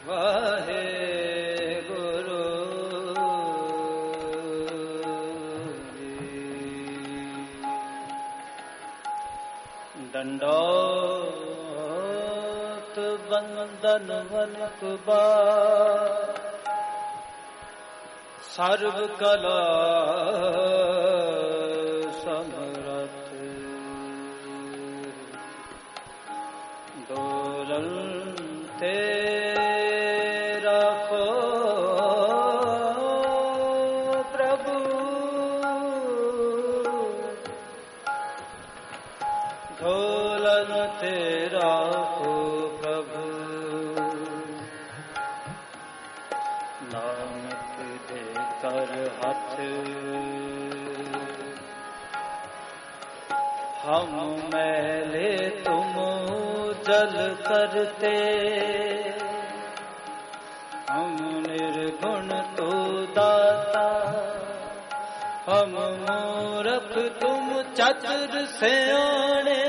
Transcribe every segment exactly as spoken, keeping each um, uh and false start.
वाहे गुरु दंडोत बंदन वनकुबा सर्व कला समरथ दोलन तेरा हो प्रभु दोलन तेरा हो प्रभु नानक दे कर हाथ हम मैले तुम जल करते हम निर्गुण तो दाता हम मूर्ख तुम चतुर सियाणे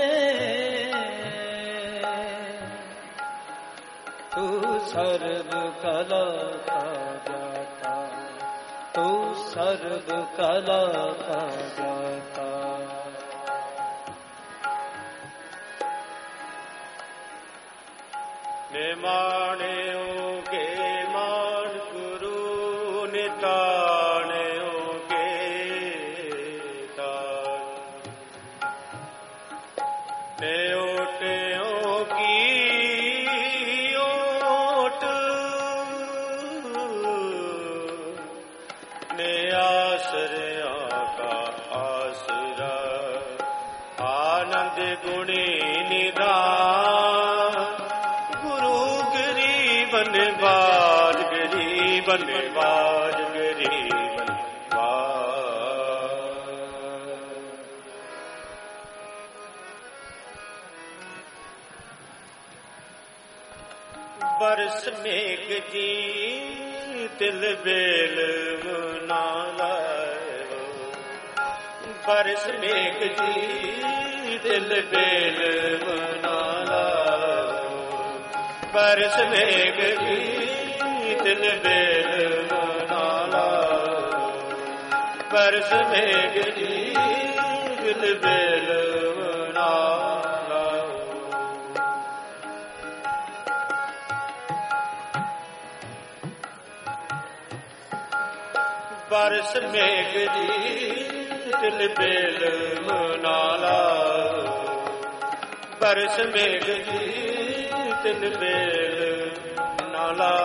तू सर्व कला का जाता तू सर्व कला का जाता निमाणे ओगे मान गुरु निताणे ओगे तान ते ओटे ओगी ओट ने आसरिया का आसरा आनंद गुणी निदान बनवाज गरीब बनवाज गरीब बरस मेघ जी दिल बेल मुना लायो बरस मेघ जी दिल बेल मुना लायो बरस मेघ जी दिल बेल मना लायो बरस मेघ जी दिल बेल मना लायो बरस मेघ जी दिल बेल मना लायो बरस मेघ जी दिल बेल नाला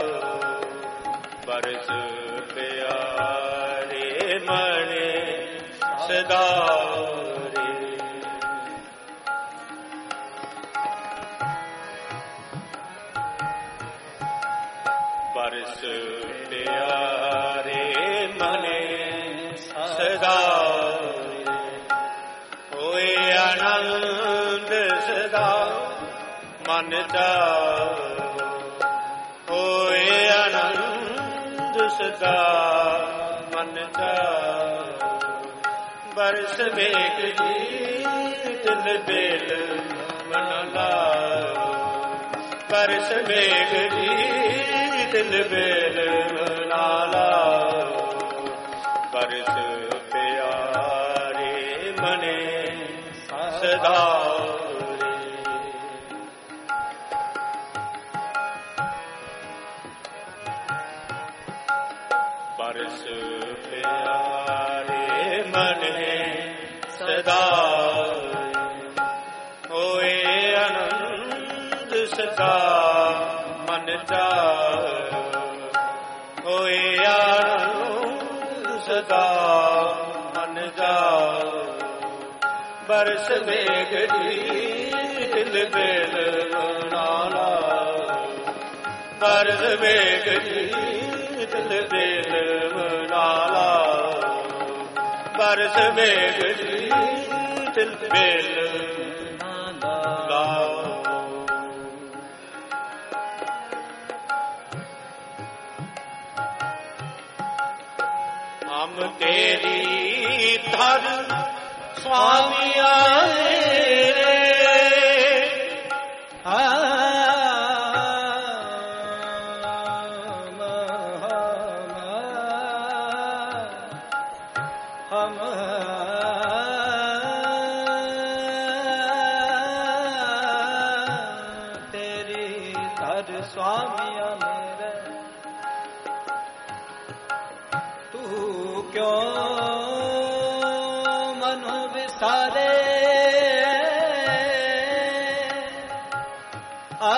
बरस प्यारे मने सदा रे बरस प्यारे मने सदा होए आनंद सदा मन जाओ होए आनंद सदा मन जाओ बरस मेघ जी दिल बेल मन लाओ बरस मेघ जी दिल बेल मना लाओ बरस प्यारे मने सदा बरस प्यारे मने सदा होए आनंद सदा मन जाओ होए आनंद सदा मन जाओ बरस मेघ जी दिल बेल मना लाओ बरस मेघ जी दिल बेल मना लाओ बरस मेघ जी दिल बेल मना लाओ हम तेरी धर स्वामी आए रे स्वामिया मेरे तू क्यों मन विसारे आ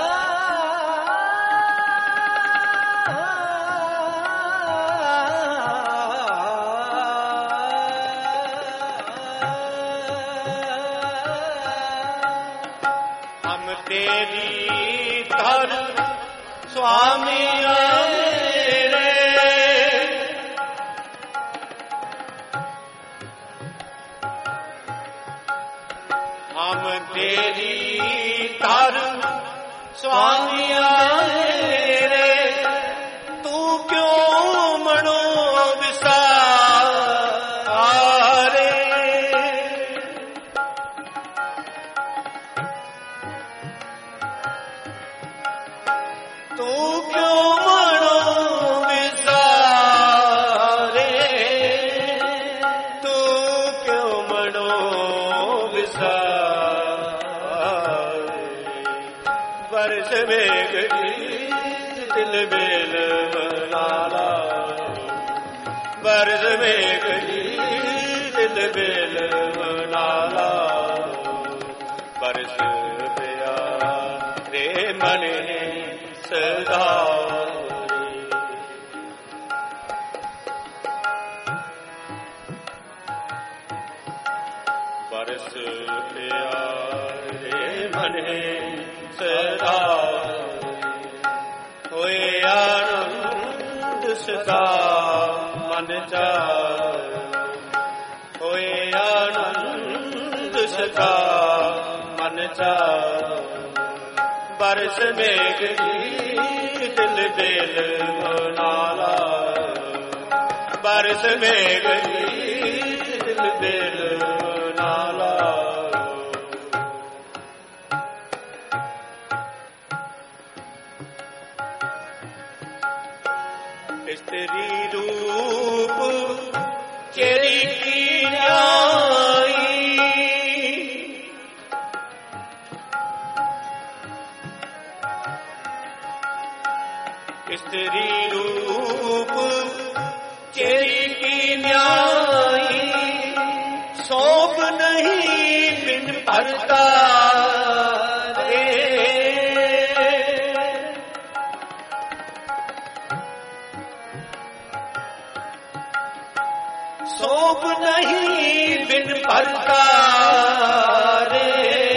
तेरी धर स्वामी मेरे हम तेरी धर स्वामी मेरे तू क्यों मनो विसारे तू क्यों मनो विसारे तू क्यों मनो विसारे बरस में गीत दिल बेल मनाला बरस में गीत दिल बेल मनाला बरस पिया रे मने सदा बरस प्यारे मने सदा होए आनंद सदा मन चार होए आनंद सदा मन चार बरस में दिल दिल मनाला बरस में दिल दिल मनाला स्त्री रूप चेरी की न्याई स्त्री रूप चेरी की न्याई शोभ नहीं बिन भरता रे शोभ नहीं बिन भरता रे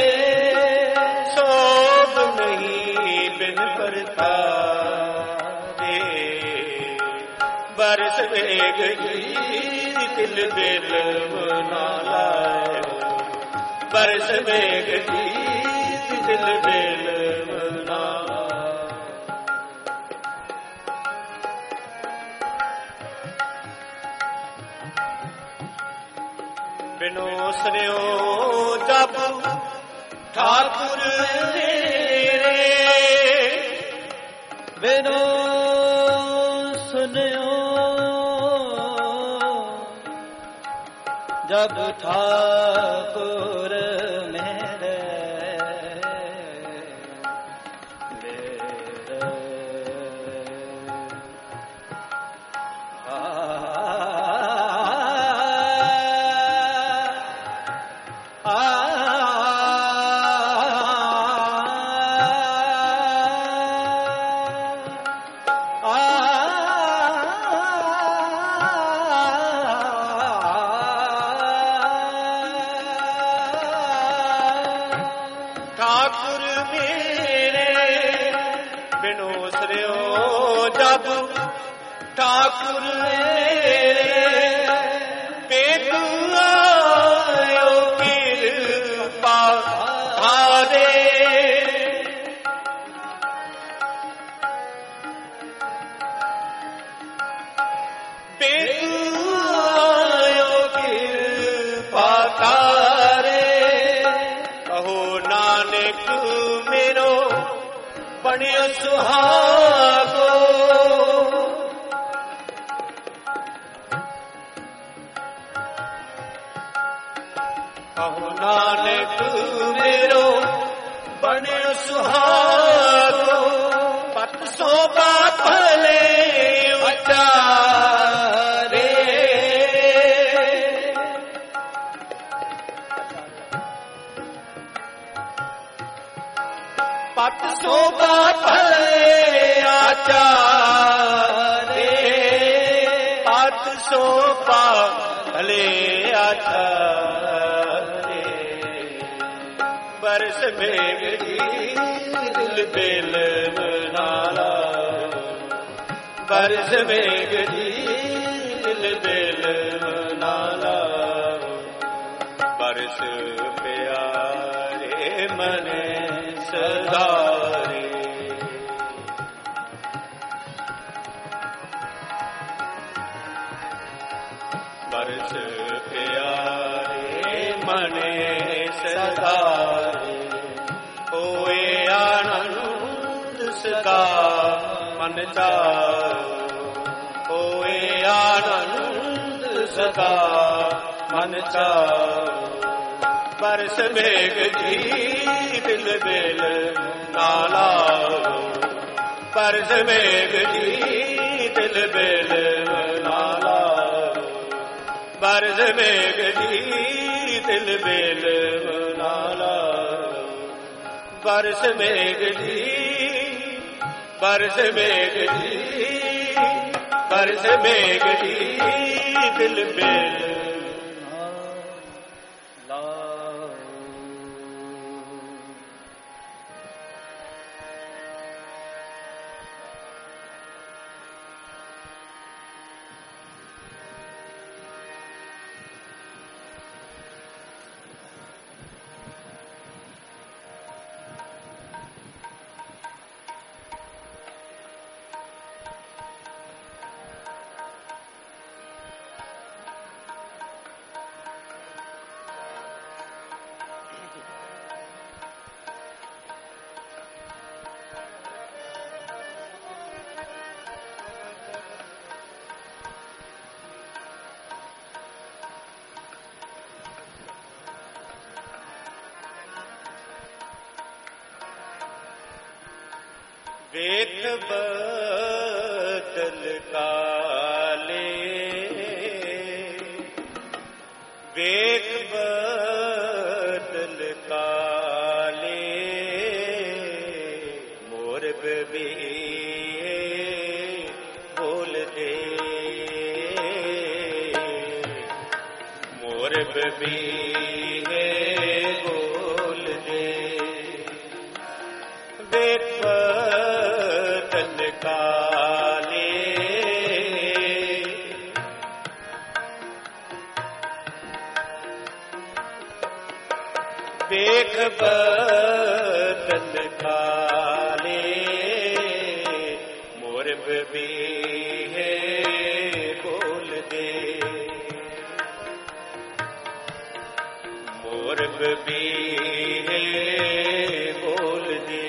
शोभ नहीं बिन भरता बरस में गई दिल दिल मनाला बरस में गई दिल दिल मनाला बिनो स्नेहो जब ठाकुर मेरे बिनो सुनियो जब ठाकुर मेरे मेरे आ, आ, ठाकुर मेरे बिनो स्नेहो जब ठाकुर मेरे पेट आयो कृपा हारे पेट आयो कृपा तारे कहो नानक मेरो बनियो सुहागो कहो नानक मेरो बनियो सुहागो छारे बरस मेघ जी दिल बेल नाला बरस मेघ जी दिल बेल नाला बरस प्यारे मने सदारे बरस प्यारे मने सदारे होए आनंद सदा मन चाओ होए आनंद सदा मन चाओ बरस मेघ जी दिल बेल नाला बरस मेघ जी दिल बेल नाला बरस मेघ जी दिल बेल नाला बरस मेघ जी बरस मेघ जी बरस मेघ जी दिल बेल देख बदल काले देख बदल काले मोर भी बोल दे मोर भी बोल दे देख काले देख बदन काले मोर भी है बोल दे मोर भी है बोल दे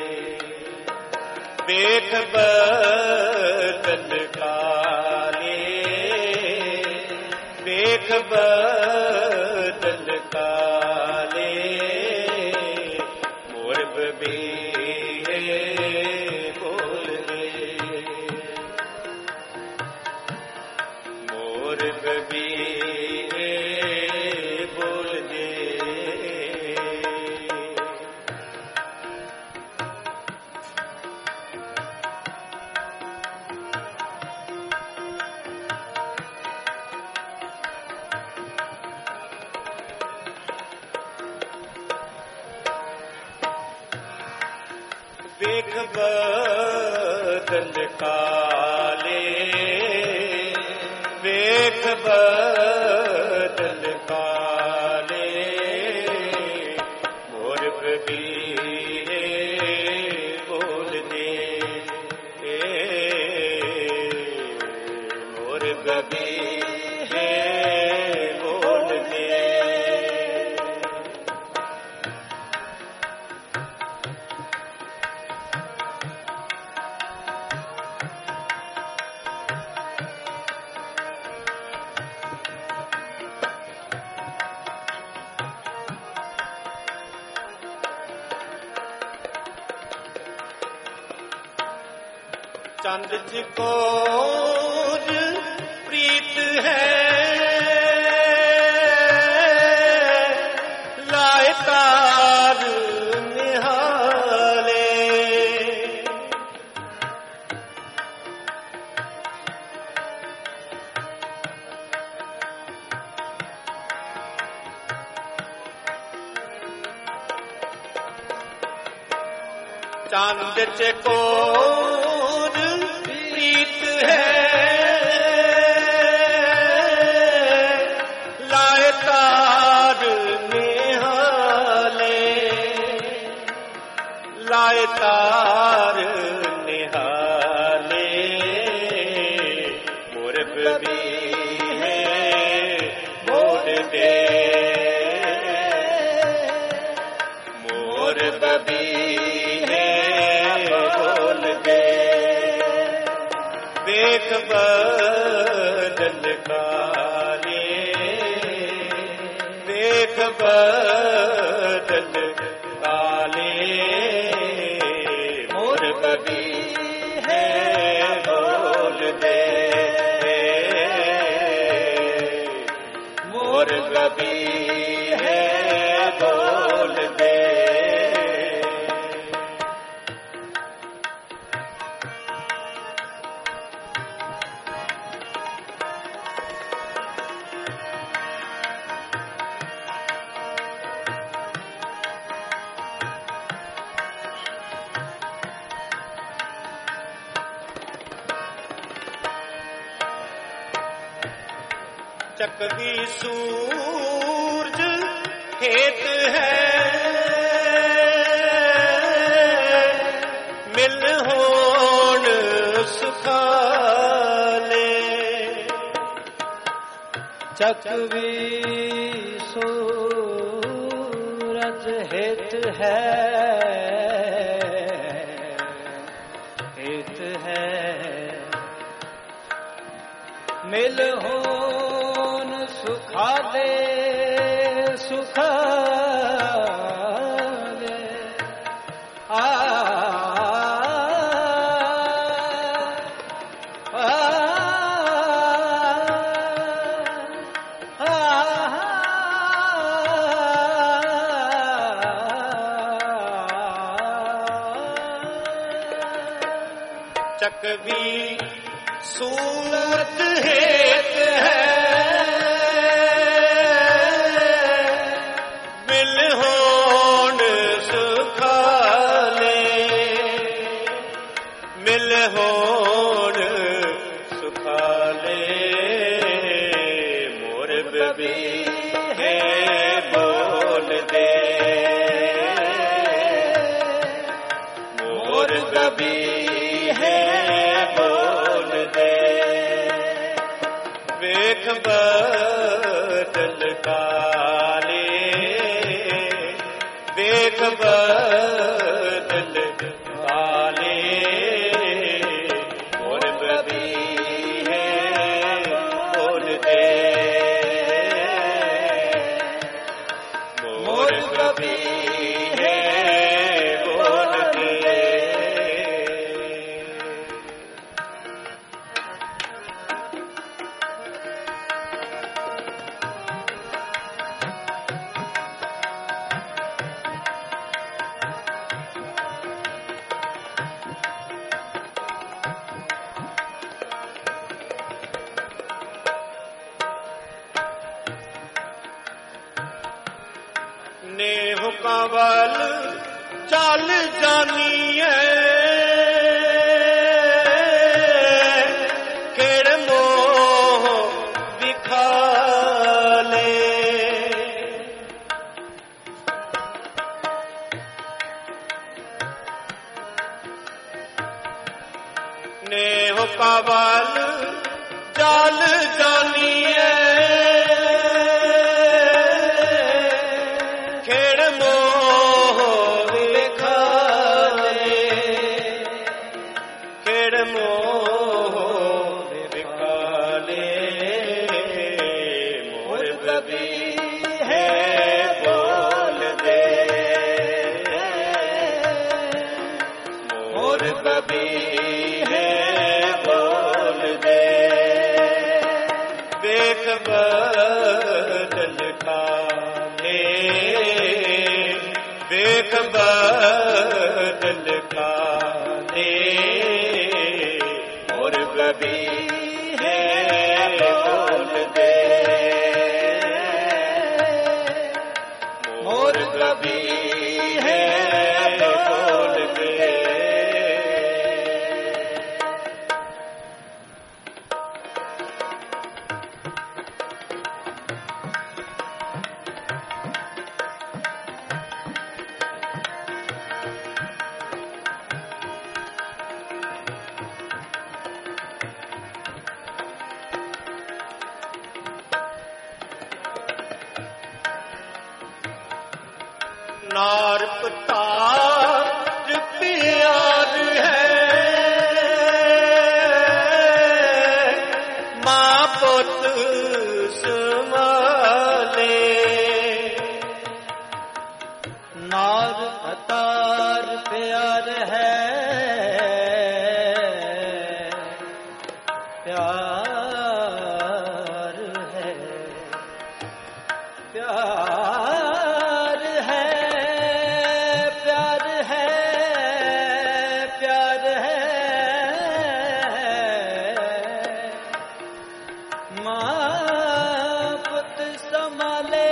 देख बदन काले देख बदन काले मोर भी बोल दे मोर भी बोल दे देख बदन काले देख बदन काले मोर भी बोल दे मोर भी बोल दे चंद चिकोर प्रीत है लाए तार निहाले चांद चकोर प्रीत है, लाए तार निहाले, लाए तार निहाले, मोर बबी है बोल दे, मोर बबी है बोल दे, देख बदल काले, देख बदल काले, मोर बबी है बोल दे, मोर बबी है बोल दे। चकवी सूरज खेत है, मिल होण सुखाले, चकवी सूरज हित है, हित है, मिल होन सुखा दे, सुखा दे, आ, आ, आ, चकवी सूरत हेत है, मिल होण सुखाले, मिल होण सुखाले, मोर बबी है बोल दे, मोर बबी है बोल दे, वेख बदल काले, वेख बदल काले, मोर बबी है बोल दे, मोर बबी है बोल दे। नेह कंवल चाल जानी है, खेड़ मोह दिखाले, नेह कंवल चाल जानी है, बबी है बोल दे, देख बदल काले, देख बदल काले, और बबी है बोल दे, मोर बबी है बोल दे। नार पतार प्यार है, माँ पुत संभाले। नार पतार प्यार है, प्यार है, प्यार है, प्यार है, प्यार है, माँ पुत संभाले।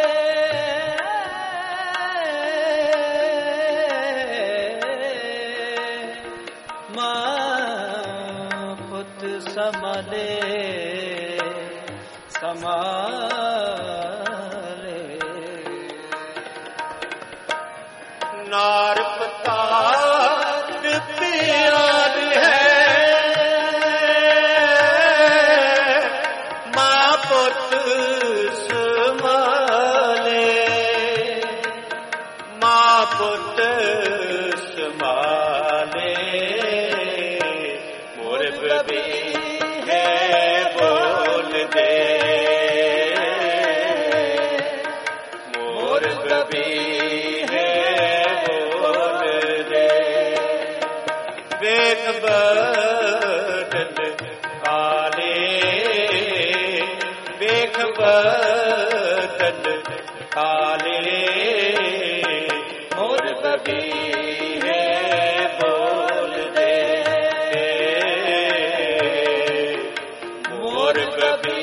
संभाले संभाले। नार पतार प्यार है, माँ पुत संभाले। माँ पुत संभाले। मोर बबी मोर कभी है बोल दे। वेख बदल काले, वेख बदल काले। मोर कभी है बोल दे। मोर कभी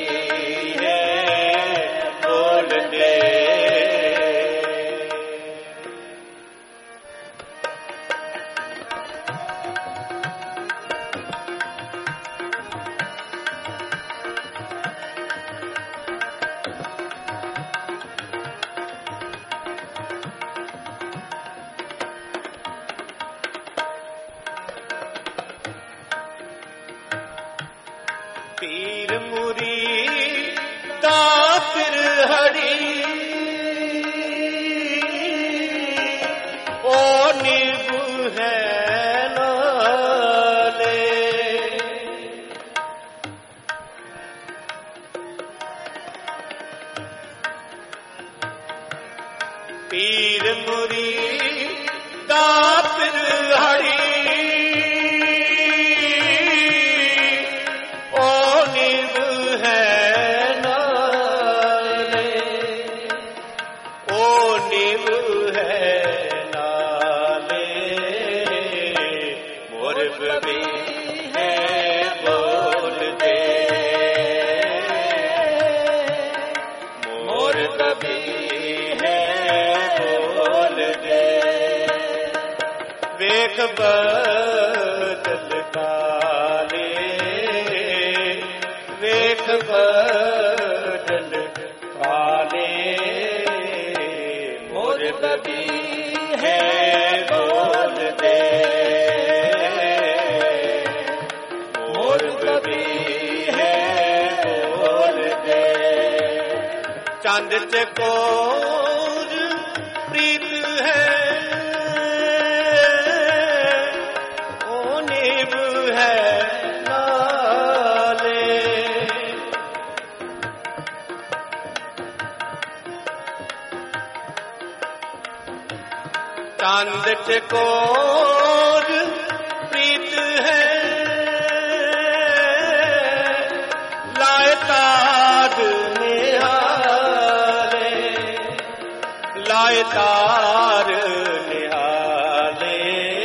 पीर मुरी दातिर हरी, ओ नीबू है नाले। पीर मुरी दातिर हरी, वेख बदल काले, वेख बदल काले। मोर कभी है बोल दे। मोर कभी है बोल दे। चांद चकोर प्रीत है, चांद चकोर प्रीत है, लाए तार निहाले। लाए तार निहाले,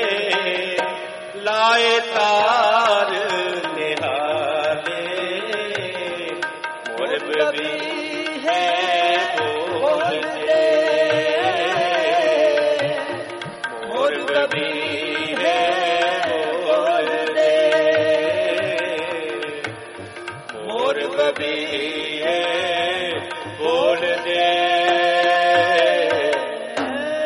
लाए तार निहाले। मोर बबी है बोल दे। मोर बबी है बोल दे। मोर बबी है बोल दे।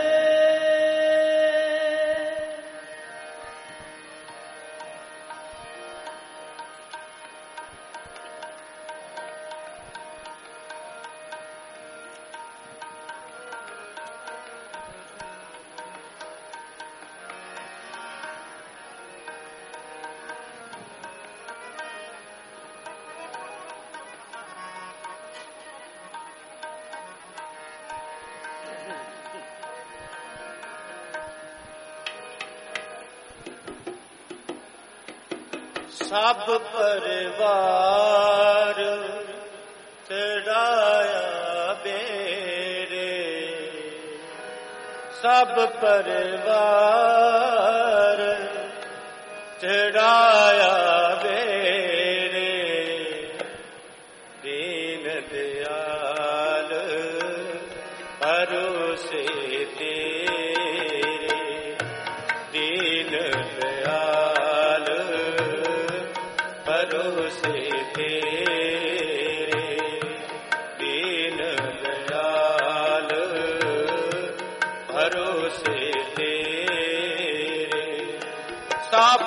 सब परिवार चढ़ाया बेरे, सब परिवार चढ़ाया बेरे, दीन दयाल परोसे तेरे, दीन दयाल परोसे तेरे, दीन दयाल परोसे तेरे, सब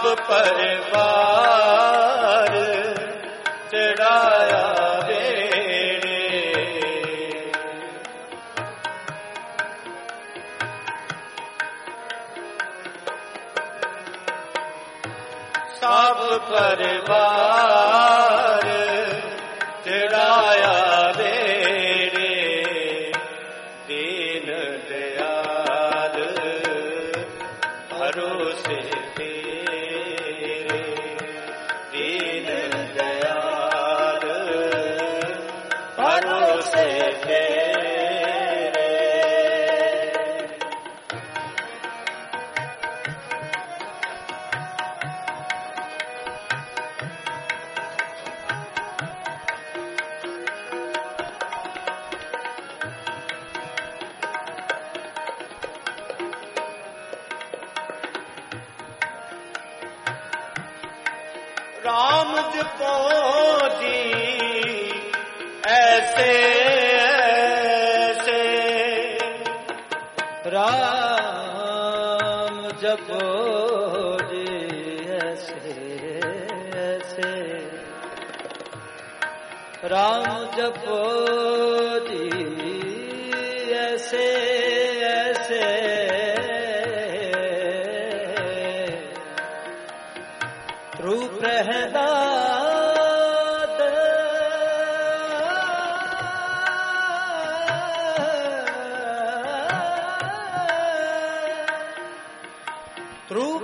परिवार चढ़ाया बेरे, सब परिवार चढ़ाया बेरे, दीन दयाल भरोसे तेरे, दीन दयाल भरोसे तेरे। राम जपो जी ऐसे ऐसे, राम जपो जी ऐसे ऐसे, राम जपो जी ऐसे ऐसे, रूप प्रहलाद रूप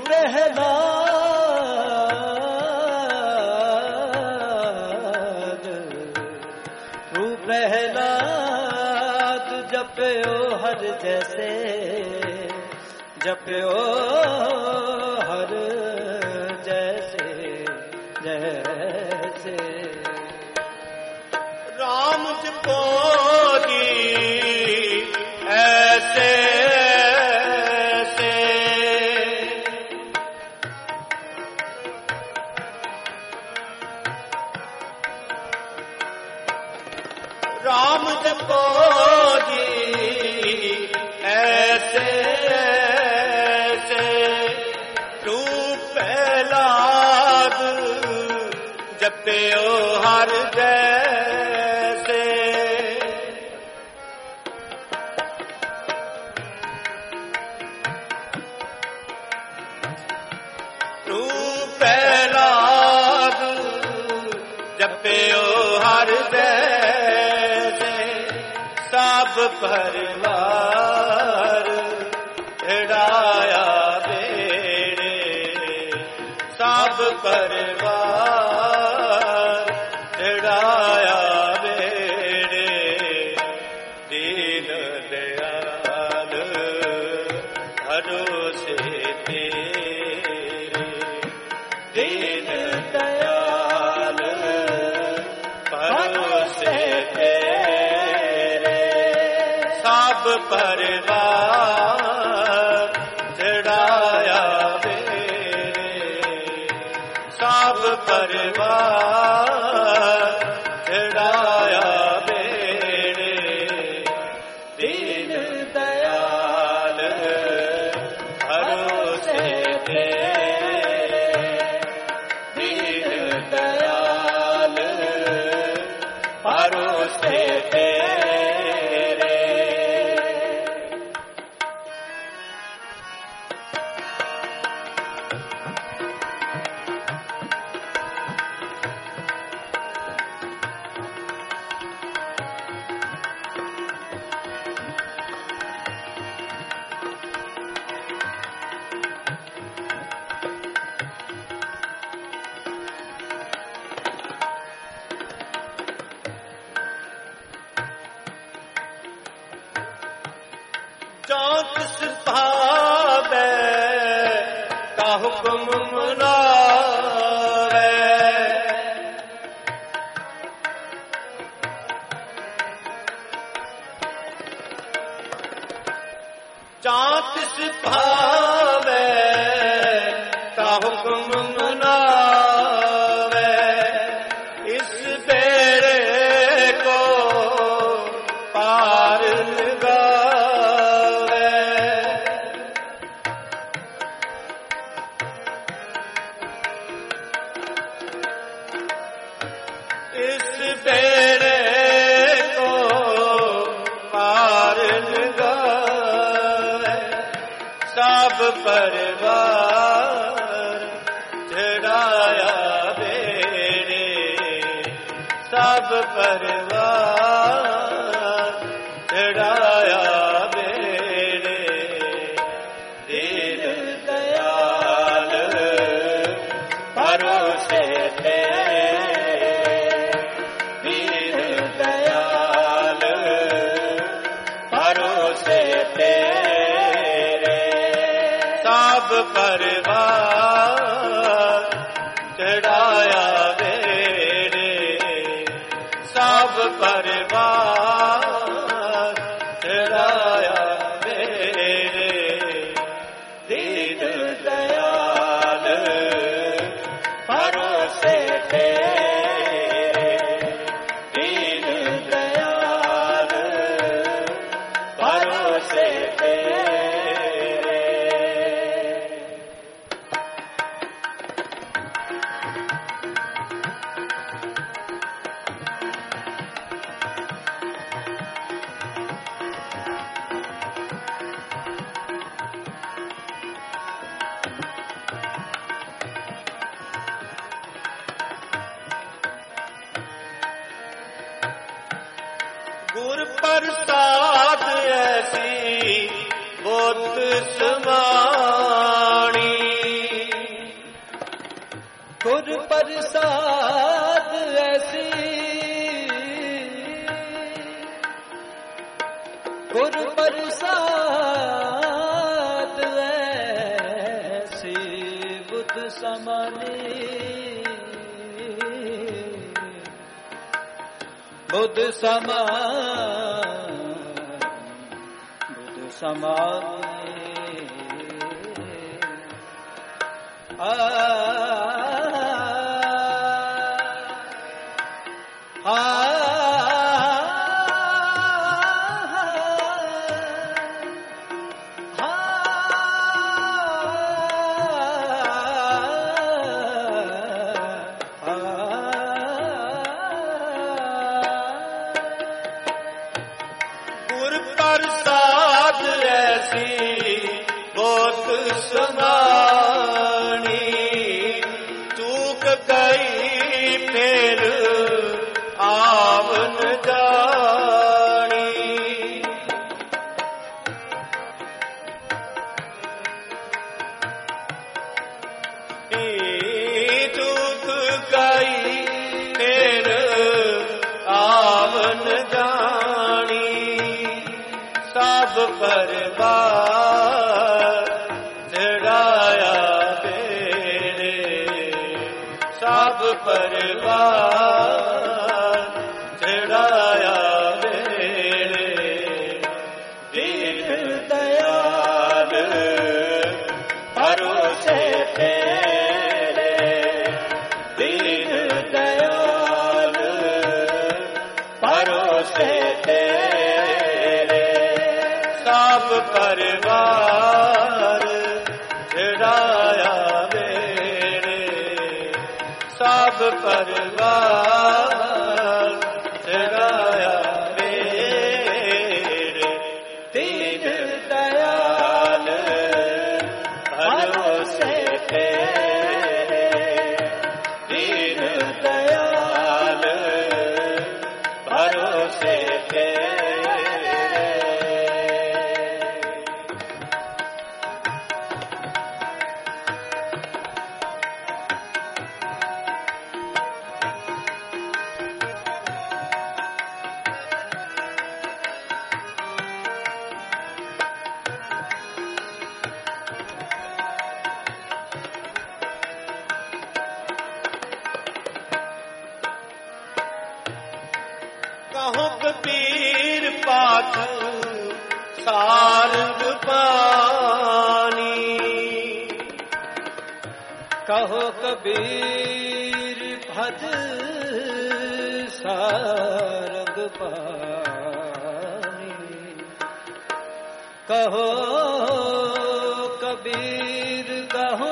प्रहलाद, रूप प्रहलाद जपयो हर जैसे, जपयो हर जैसे जैसे, राम जपो जी ऐसे ऐसे, राम जपो जी ऐसे ऐसे, रूप प्रहलाद जपयो हर जैसे, रूप प्रहलाद जपयो हर जैसे, सब परिवार चढ़ाया बेरे, सब परिवार चढ़ाया बेरे, दीन दयाल भरोसे तेरे, दीन दयाल भरोसे तेरे, सब परिवार चढ़ाया बेरे, सब परिवार चढ़ाया बेरे, दीन दयाल भरोसे तेरे, दीन दयाल भरोसे तेरे। तिस भावे का हुक्म मनावे। जहाँ तिस भावे का हुक्म मनावे, इस बेड़े को पार लगावे। इस बेड़े को पार लगावे। सब परिवार चढ़ाया बेड़े, सब परिवार चढ़ाया बेड़े। दीन दयाल भरोसे तेरे, दीन दयाल भरोसे तेरे। सब परिवार चढ़ाया बेड़े, सब परिवार चढ़ाया बेड़े। दीन दयाल भरोसे तेरे, दीन दयाल भरोसे तेरे। गुर प्रसाद ऐसी बोत समाणी, गुर प्रसाद ऐसी, गुर प्रसाद ऐसी बुद्ध समानी। बुद्ध समान, बुद्ध समान। आ आ प्रसाद ऐसी बहुत समानी, चूक गई फिर आवन जानी। चूक गई फिर आवन जानी। सब परिवार चढ़ाया बेड़े, सब परिवार चढ़ाया बेड़े। दीन दयाल भरोसे तेरे, दीन दयाल भरोसे तेरे। सब परिवार चढ़ाया बेड़े, सब परिवार चढ़ाया बेड़े। दीन दयाल भरोसे तेरे, दीन दयाल भरोसे तेरे। सारंग पानी। कहो कबीर भज सारंग पानी। कहो कबीर कहो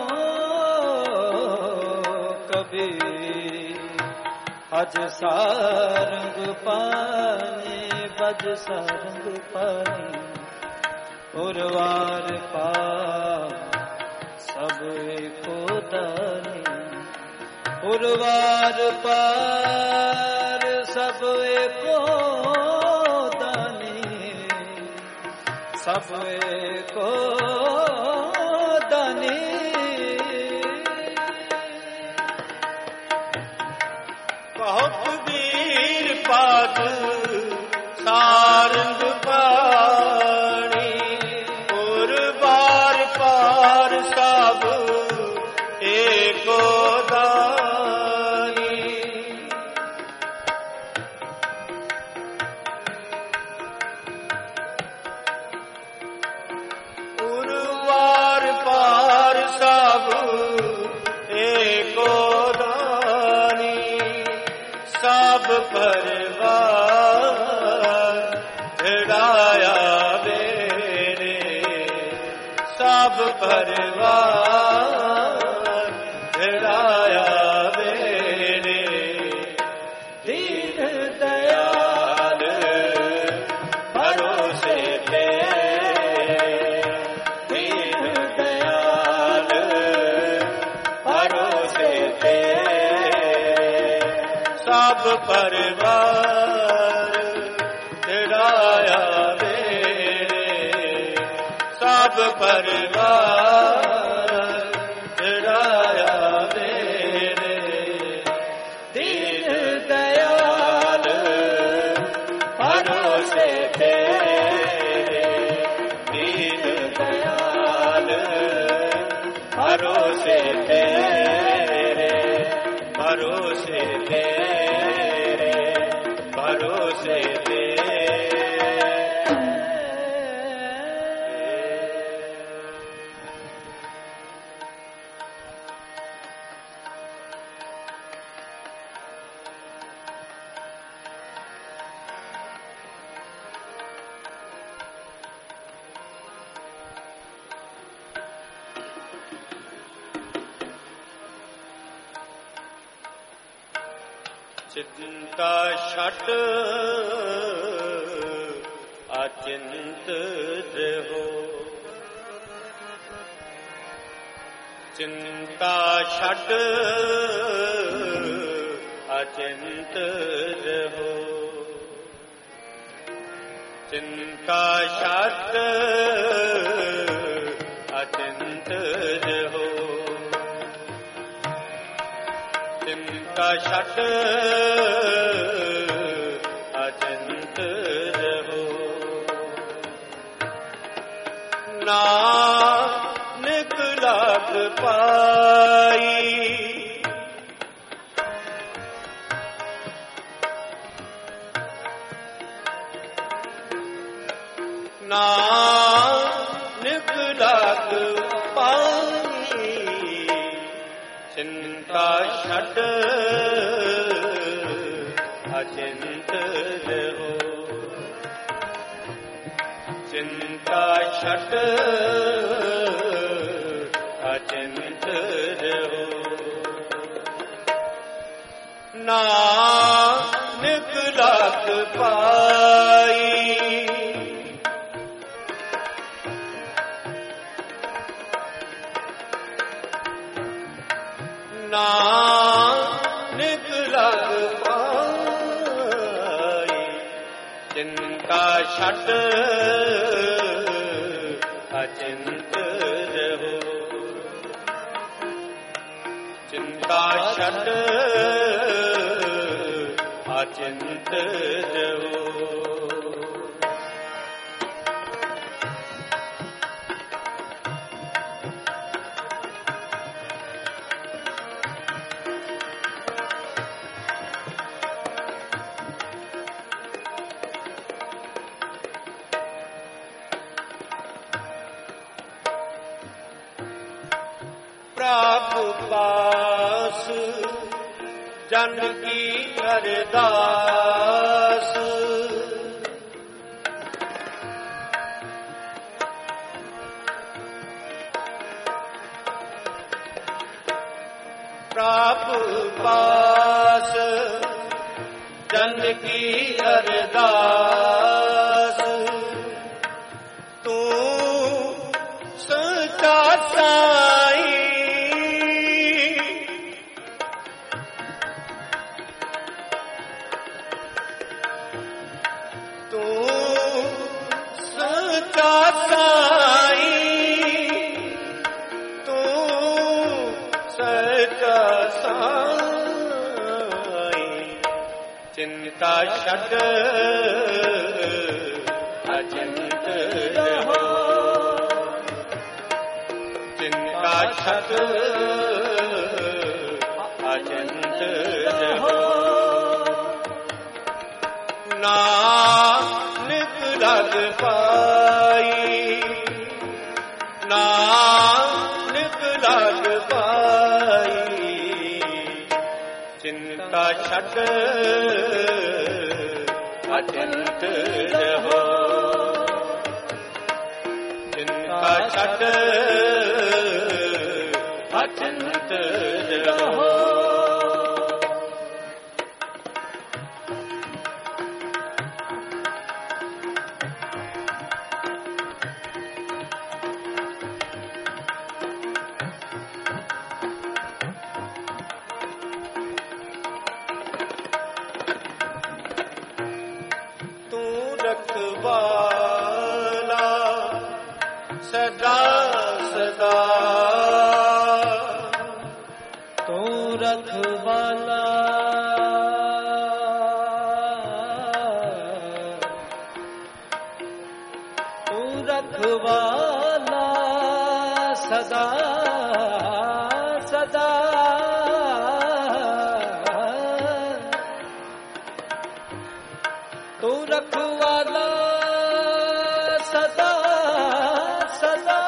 कबीर भज सारंग पानी। भज सारंग पानी उर्वार पार सब एको दानी। उर्वार पार सब एको दानी। सब एको दानी। कहो कबीर पद सारंग पानी। उर्वार पार सब एको दानी। उर्वार पार सब एको दानी। सब परिवार छड़ाया मेरे। सब परिवार छड़ाया मेरे। दीन दयाल भरोसे तेरे। दीन दयाल भरोसे तेरे। सब परिवार छड़ाया मेरे। सब परिवार छड़ाया मेरे। दीन दयाल भरोसे तेरे। दीन दयाल भरोसे तेरे। भरोसे तेरे। भरोसे तेरे। चिंता छट अचिंत रहो। चिंता छट अचिंत रहो। चिंता छट अचिंत रहो। चिंता छट अचिंत रहो। नानक लाग पाई। नानक लाग पाई। चिंता छट अचिंत रहो। चिंता छट अचिंत रहो। नानक लाग पाई। नानक लाग पाई। चिंता छट अचिंत रहो। चिंता छट अचिंत रहो। ਪਾਸ ਜਨ ਕੀ ਅਰਦਾਸ। ਪ੍ਰਭ ਪਾਸ ਜਨ ਕੀ ਅਰਦਾਸ। ਤੂੰ ਸੱਚਾ ਸਾਈਂ ਚਿੰਤਾ ਛੱਡ ਅਚਿੰਤ ਰਹੋ। ਚਿੰਤਾ ਛੱਡ ਅਚਿੰਤ ਰਹੋ। ਨਾਨਕ ਲਗ ਪਾਈ ਨਾਨਕ ਲਗ ਪਾਈ। ਚਿੰਤਾ ਛੱਡ ਅਚਿੰਤ ਰਹੋ। ਚਿੰਤਾ ਛੱਡ ਅਚਿੰਤ ਰਹੋ। ਰਖਵਾਲਾ ਸਦਾ ਸਦਾ। ਤੂੰ ਰਖਵਾਲਾ ਤੂੰ ਰਖਵਾਲਾ ਸਦਾ ਸਦਾ। ਤੂੰ ਰਖਵਾਲਾ ਸਦਾ ਸਦਾ।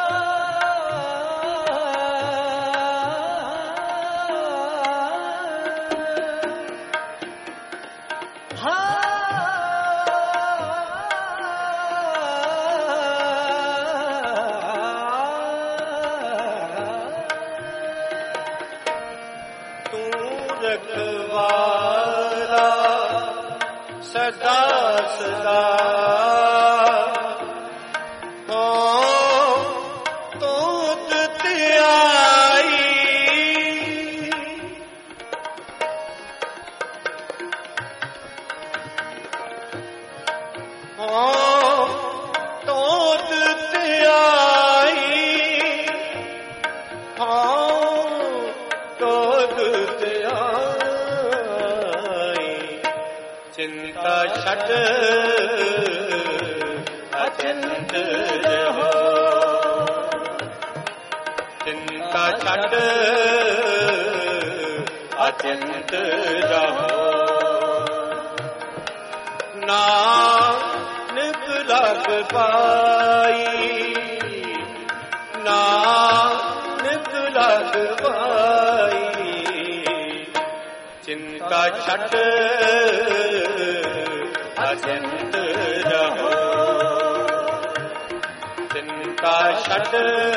ਤੂੰ ਰਖਵਾਲਾ ਸਦਾ ਸਦਾ। ਹੋ ਤੂੰ ਧਿਆਈ ਹੋ ਤੂੰ ਧਿਆਈ ਹੋ ਤੂੰ ਧਿਆਈ। ਚਿੰਤਾ ਛੱਡ ਅਚਿੰਤ ਰਹੋ। ਚਿੰਤਾ ਛੱਡ ਅਚਿੰਤ ਰਹੋ। ਨਾਨਕ ਲਗ ਪਾਈ ਨਾਨਕ ਲਗ ਪਾਈ। ਚਿੰਤਾ ਛੱਡ ਅਚਿੰਤ ਰਹੋ। ਚਿੰਤਾ ਛੱਡ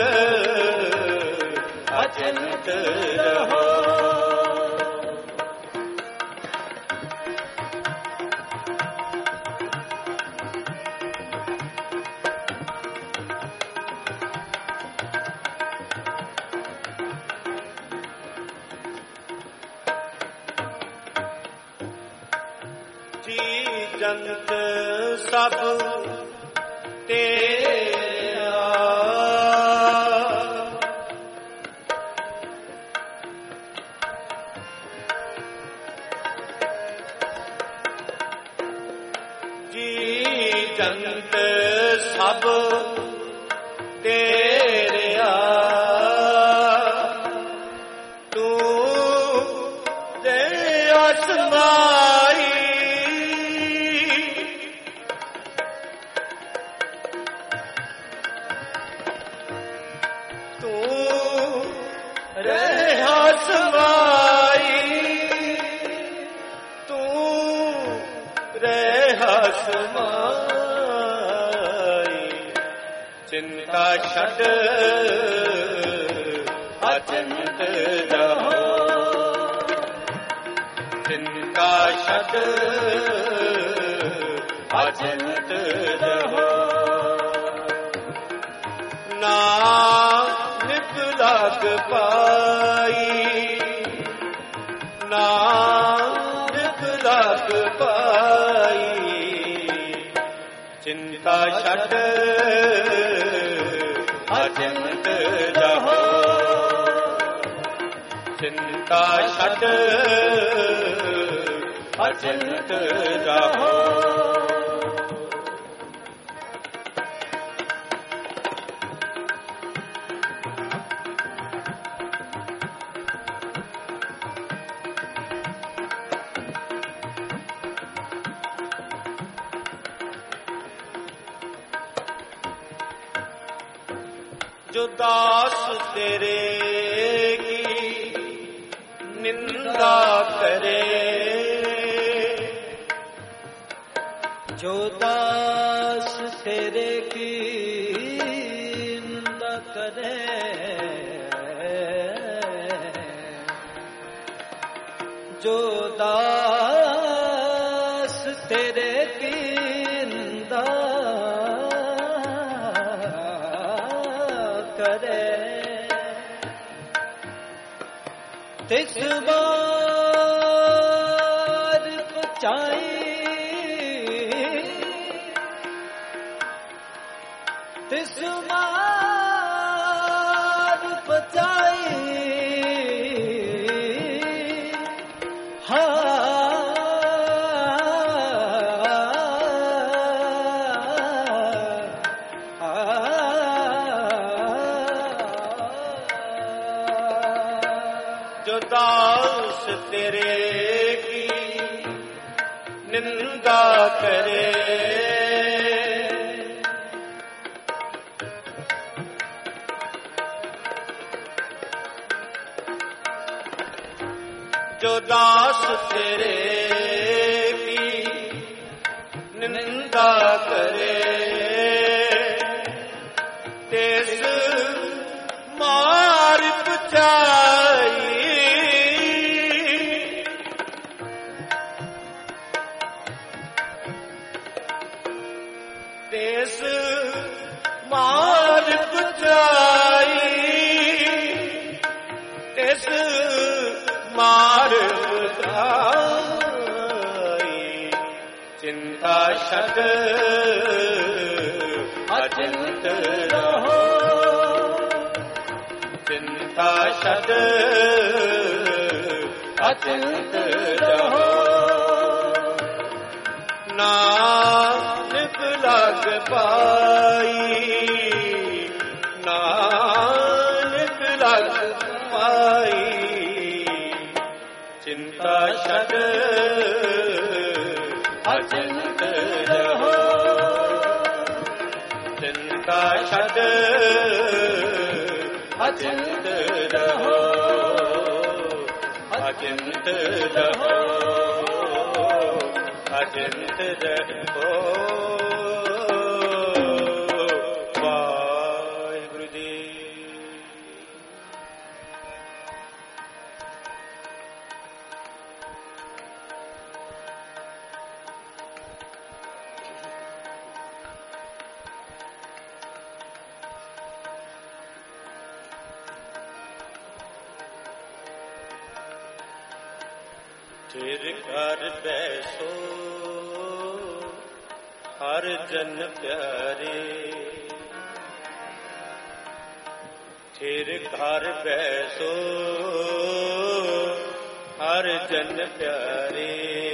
ਅਚਿੰਤ ਰਹੋ। ਜੀ ਜੰਤ ਸਭ ਤੇਰਾ। ਜੀ ਜੰਤ ਸਭ ਤੇਰਾ। ਤੂੰ ਦੇ ਅਸਮਾਈ ਤੂੰ ਰਹਿ ਸਮਾਈ। ਚਿੰਤਾ ਛੱਡ ਅਚਿੰਤ ਰਹੋ, ਚਿੰਤਾ ਛੱਡ ਅਚਿੰਤ ਰਹੋ। ਨਾਨਕ ਲਗ ਪਾਈ, ਨਾਨਕ ਲਗ ਪਾਈ, ਚਿੰਤਾ ਛੱਡ ਅਚਿੰਤ ਰਹੋ, ਚਿੰਤਾ ਛੱਡ ਅਚਿੰਤ ਰਹੋ। ਜੋ ਦਾਸ ਤੇਰੇ ਕੀ ਨਿੰਦਾ ਕਰੇ, ਜੋ ਦਾਸ ਤੇਰੇ ਕੀ ਨਿੰਦਾ ਕਰੇ, ਜੋ ਦਾਸ ਤੇਰੇ ਕੀ ਨਿੰਦਾ ਕਰੇ, ਤਿਸ ਬਾਰ ਪਹੁੰਚਾਈ, ਤਿਸ ਬਾਰ ਪਹੁੰਚਾਈ, ਹਾਂ ਜੋ ਦਾਸ ਤੇਰੇ ਕੀ ਨਿੰਦਾ ਕਰੇ, ਜੋ ਦਾਸ ਤੇਰੇ ਕੀ ਨਿੰਦਾ ਕਰੇ, ਤਿਸ ਮਾਰ ਪਹੁੰਚਾਈ, ਤਿਸ ਮਾਰ ਪਹੁੰਚਾਈ, ਤਿਸ ਮਾਰ ਪਹੁੰਚਾਈ, ਚਿੰਤਾ ਛੱਡ ਅਚਿੰਤ ਰਹੋ, ਚਿੰਤਾ ਛੱਡ ਅਚਿੰਤ ਰਹੋ। ਨਾਨਕ ਲਗ ਪਾਈ, ਨਾਨਕ ਲਗ ਪਾਈ, ਚਿੰਤਾ ਛੱਡ ਅਚਿੰਤ ਰਹੋ, ਚਿੰਤਾ ਛੱਡ ਅਚਿੰਤ ਰਹੋ, ਅਚਿੰਤ ਰਹੋ, ਅਚਿੰਤ ਰਹੋ। ਵਾਹਿਗੁਰੂ ਜੀ। ਥਿਰ ਕਰ ਬੈਸੋ ਹਰ ਜਨ ਪਿਆਰੇ, ਥਿਰ ਕਰ ਬੈਸੋ ਹਰ ਜਨ ਪਿਆਰੇ,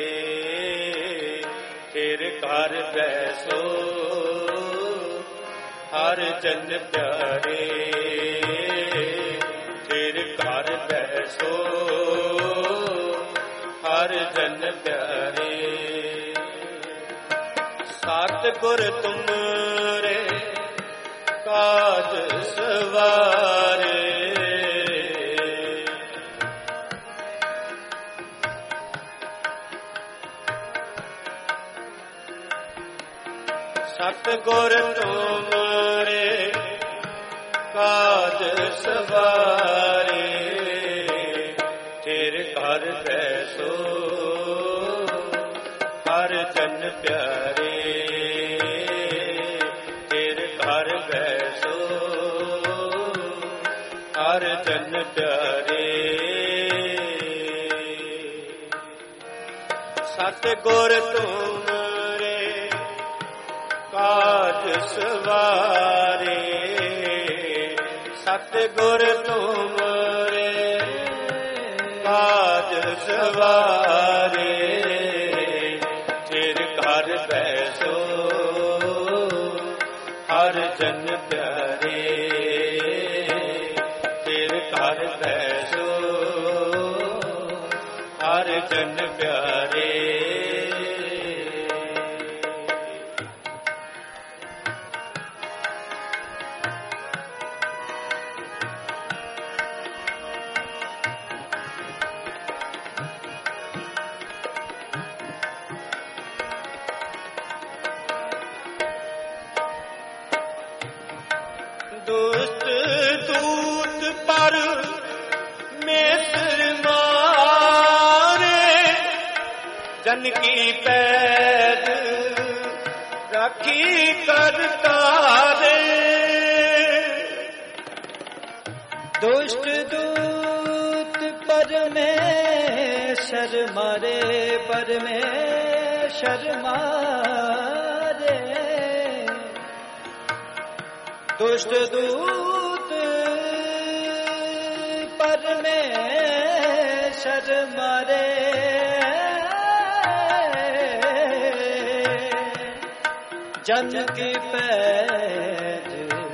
ਥਿਰ ਕਰ ਬੈਸੋ ਹਰ ਜਨ ਪਿਆਰੇ, ਥਿਰ ਕਰ ਬੈਸੋ ਹਰ ਜਨ ਪਿਆਰੇ। ਸਤਿਗੁਰ ਤੁਮਰੇ ਕਾਜ ਸਵਾਰੇ, ਸਤਿਗੁਰ ਤੁਮਰੇ ਕਾਜ ਸਵਾਰੇ ਤੇਰੇ ਘਰ ਬੈਸੋ ਹਰ ਜਨ ਪਿਆਰੇ ਤੇਰੇ ਘਰ ਬੈਸੋ ਹਰ ਜਨ ਪਿਆਰੇ ਸਤ ਗੁਰ ਤੁਮਰੇ ਕਾਜ ਸਵਾਰੇ ਸਤ ਗੁਰ ਤੁਮਰੇ ਕਾਜ ਸਵਾਰੇ ਤੇਰੇ ਘਰ ਬੈਸੋ ਹਰ ਜਨ ਪਿਆਰੇ ਤੇਰੇ ਘਰ ਬੈਸੋ ਹਰ ਜਨ ਪਿਆਰੇ ਦੁਸ਼ਟ ਦੂਤ ਪਰ ਮੇਸਰ ਮਾਰੇ ਜਨ ਕੀ ਪੈਦ ਰਾਖੀ ਕਰਤਾਰੇ ਦੁਸ਼ਟ ਦੂਤ ਪਰਮੇਸ਼ਰ ਮਾਰੇ ਪਰਮੇਸ਼ਰ ਮਾਰੇ ਦੁਸ਼ਟ ਦੂਤ ਪਰਮੇਸ਼ਰ ਮਾਰੇ ਜਨ ਕੀ ਪੈਜ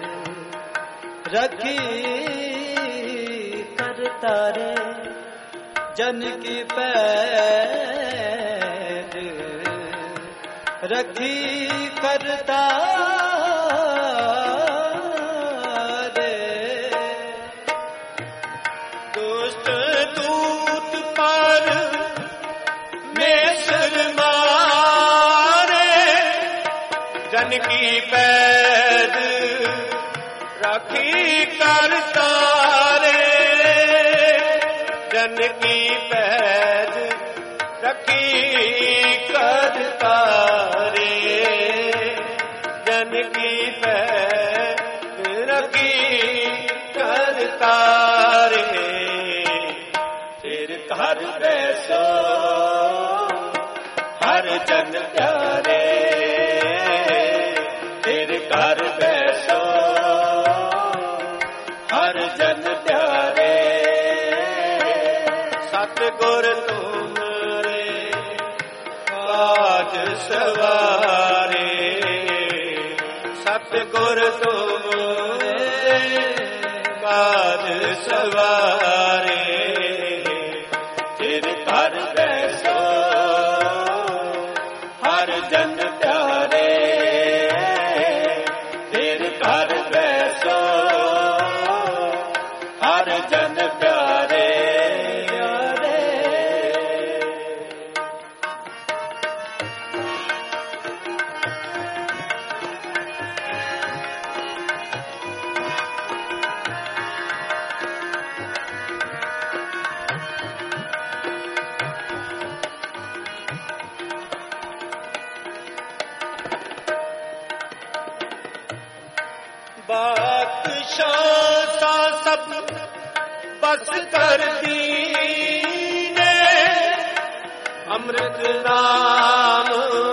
ਰਖੀ ਕਰਤਾਰੇ ਜਨ ਕੀ ਪੈਜ ਰਖੀ ਕਰਤਾਰੇ ਦੁਸ਼ਟ ਦੂਤ ਪਰ ਮੇਸਰ ਮਾਰੇ ਜਨ ਕੀ ਪੈਦ ਰਾਖੀ ਕਰਤਾਰੇ ਜਨ ਕੀ ਪੈਦ ਰਾਖੀ ਕਰਤਾਰੇ ਜਨ ਕੀ ਪੈਦ ਰਾਖੀ ਕਰਤਾਰੇ ਤੇਰੇ ਘਰ ਬੈਸੋ ਹਰ ਜਨ ਪਿਆਰੇ ਤੇਰੇ ਘਰ ਬੈਸੋ ਹਰ ਜਨ ਪਿਆਰੇ ਸਤ ਗੁਰ ਤੁਮਰੇ ਕਾਜ ਸਵਾਰੇ ਸਤ ਗੁਰ ਤੁਮਰੇ ਕਾਜ ਸਵਾਰੇ ਤੇਰੇ ਘਰ ਬੈਸੋ ਹਰ ਜਨ ਪਿਆਰੇ ਤੇਰੇ ਘਰ ਬੈਸੋ ਹਰ ਜਨ ਪਿਆਰੇ ਬਾਦਸ਼ਾਹ ਤਾਂ ਸਭ ਬਸ ਕਰਦੀ ਨੇ ਅੰਮ੍ਰਿਤ ਨਾਮ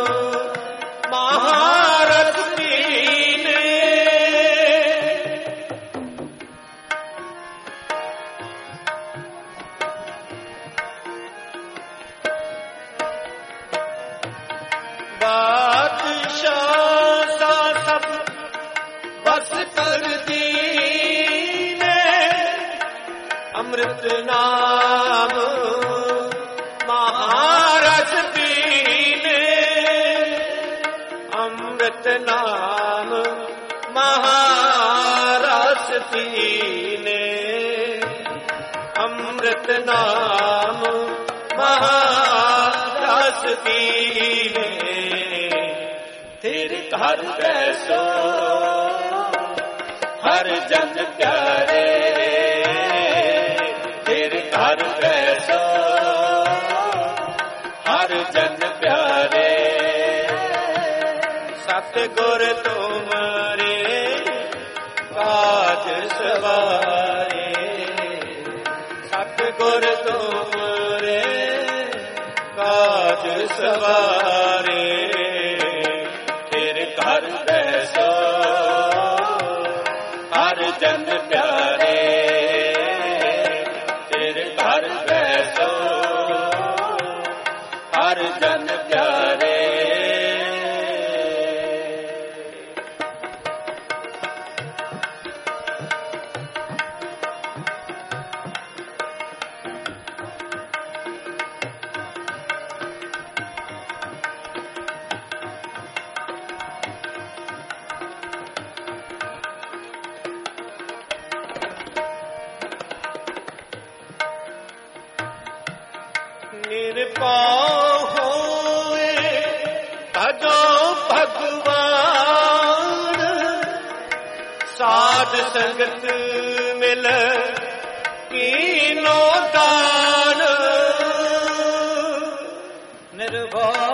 ਮਹਾਰਤ ਪੀਨੇ ਬਾਦਸ਼ਾਹ ਤਾਂ ਸਭ ਬਸ ਕਰਦੀ ਨੇ ਅੰਮ੍ਰਿਤ ਨਾਮ ਮਹਾਰਸ ਪੀਨੇ ਅੰਮ੍ਰਿਤ ਨਾਮ ਮਹਾਰਸ ਪੀਨੇ ਅੰਮ੍ਰਿਤ ਨਾਮ ਮਹਾਰਸ ਪੀਨੇ ਤੇਰੇ ਘਰ ਬੈਸੋ हर जन प्यारे तेरे घर बैसो हर जन प्यारे सतगुर तुम्हारे काज सवारे सतगुर तुम्हारे काज सवारे तेरे घर बैसो हर जन प्यारे तेरे घर बैसो हर जन प्यारे निरपाव होए भजो भगवान साध संगत मिल कीनो दान निर्भय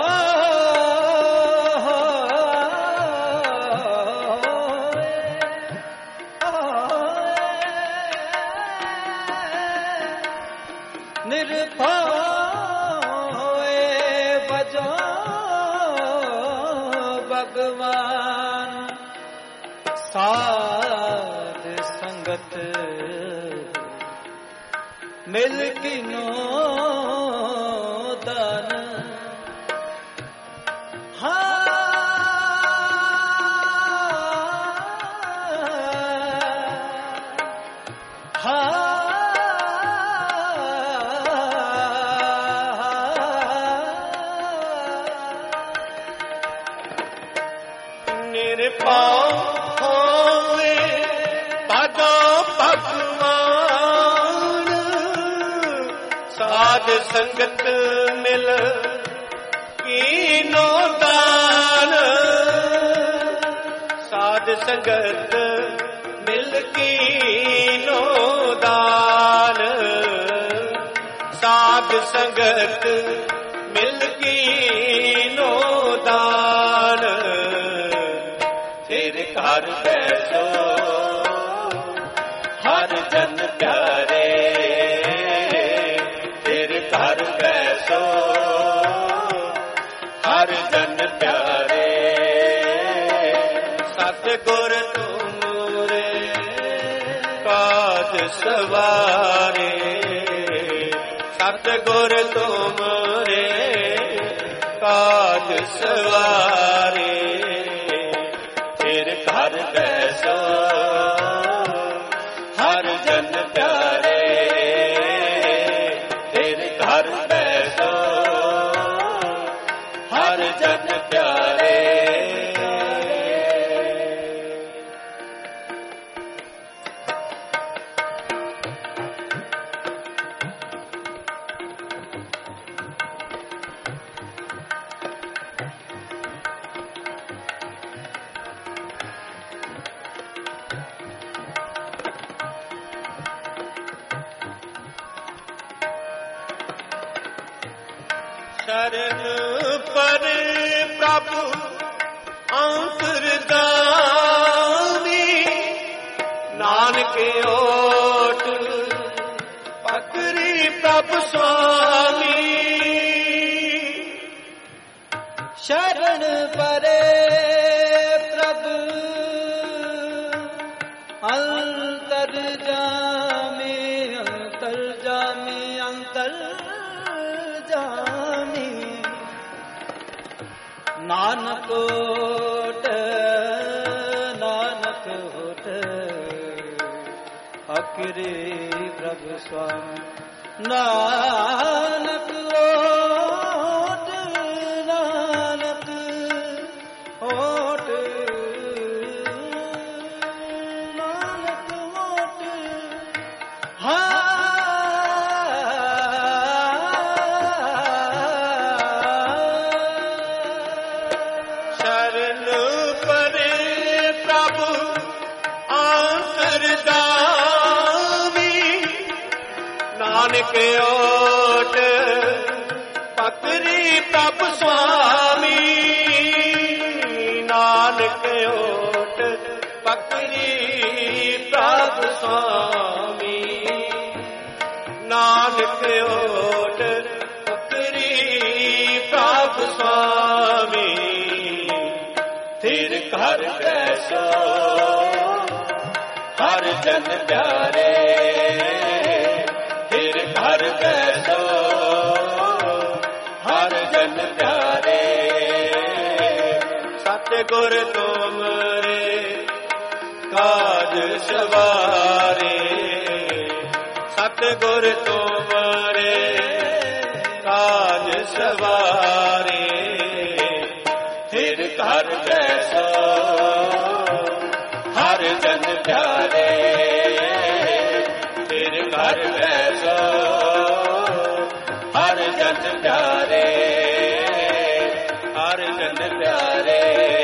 निर्भय भगवान साध संगत मिल किनो दान निरपाव होए भजो भगवान साध संगत मिल कीनो दान साध संगत मिल कीनो दान साध संगत मिल कीनो दान तेरे घर बैसो हर जन प्यारे तेरे घर बैसो हर जन प्यारे सतगुर तुमरे काज सवारे सतगुर तुमरे काज सवारे तेरे घर बैसो हर जन प्यारे तेरे घर बैसो हर जन प्यारे शरण पर प्रभु अंतरगामी नानक ओट पकड़ी प्रभु स्वामी शरण परे प्रभु अंतर जामी अंतर जामी अंतर जामी नानक ओट नानक होट अकरे प्रभु स्वामी नानक ओट नानक होट नानक ओट हा शरण परे प्रभु ਨਾਨਕ ਓਟ ਪਕਰੀ ਪ੍ਰਭ ਸੁਆਮੀ ਨਾਨਕ ਓਟ ਪਕਰੀ ਪ੍ਰਭ ਸੁਆਮੀ ਨਾਨਕ ਓਟ ਪਕਰੀ ਪ੍ਰਭ ਸੁਆਮੀ ਥਿਰ ਕਰ ਕੈਸੋ ਹਰ ਜਨ ਪਿਆਰੇ ਥਿਰ ਕਰ ਕੈਸੋ ਹਰ ਜਨ ਪਿਆਰੇ ਸਤਿਗੁਰ ਤੁਮਰੇ ਕਾਜ ਸਵਾਰੇ ਸਤਿਗੁਰ ਤੁਮਰੇ ਕਾਜ ਸਵਾਰੇ ਥਿਰ ਕਰ ਕੈਸੋ ਹਰ ਜਨ ਪਿਆਰੇ ਥਿਰ ਕਰ ਕੈਸੋ ਹਰ ਜਨ ਪਿਆਰੇ ਹਰ ਜਨ ਪਿਆਰੇ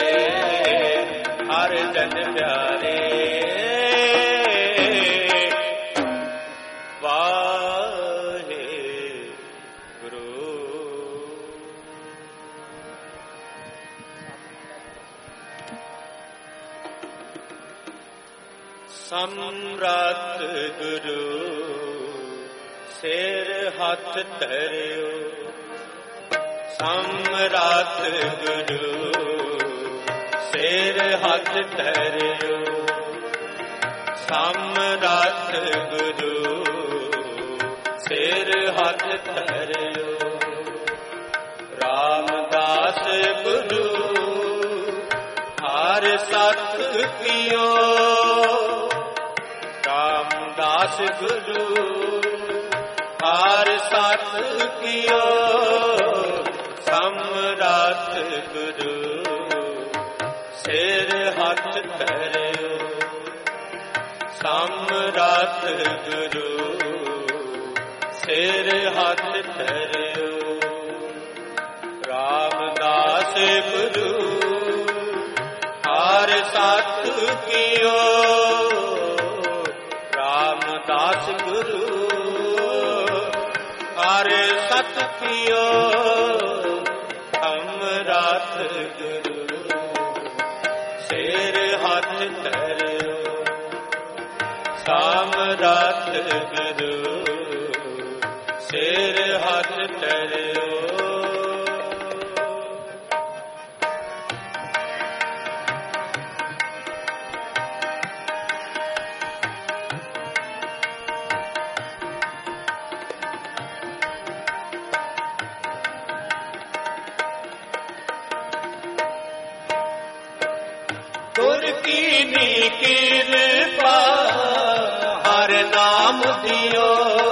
ਹਰ ਜਨ ਪਿਆਰੇ ਸਮਰੱਥ ਗੁਰੂ ਸਿਰ ਹੱਥ ਧਰਿਓ ਸਮਰੱਥ ਗੁਰੂ ਸਿਰ ਹੱਥ ਧਰਿਓ ਸਮਰੱਥ ਗੁਰੂ ਸਿਰ ਹੱਥ ਧਰਿਓ ਰਾਮਦਾਸ ਗੁਰੂ ਹਰ ਸਤ ਕੀਓ ਰਾਮਦਾਸ ਗੁਰੂ ਹਰ ਸਤ ਕੀਓ ਸਮਰੱਥ ਗੁਰੂ ਸਿਰ ਹੱਥ ਧਰਿਓ ਸਮਰੱਥ ਗੁਰੂ ਸਿਰ ਹੱਥ ਧਰਿਓ ਰਾਮਦਾਸ ਗੁਰੂ ਹਰ ਸਤ ਕੀਓ ਰਾਮਦਾਸ ਗੁਰੂ ਹਰ ਸਤ ਕੀਓ ਸਮਰੱਥ ਗੁਰੂ ਸਿਰ ਹੱਥ ਧਰਿਓ ਸਮਰੱਥ ਗੁਰੂ ਸਿਰ ਹੱਥ ਧਰਿਓ ਗੁਰ ਕੀਨੀ ਕਿਰਪਾ ਹਰ ਨਾਮ ਦਿਓ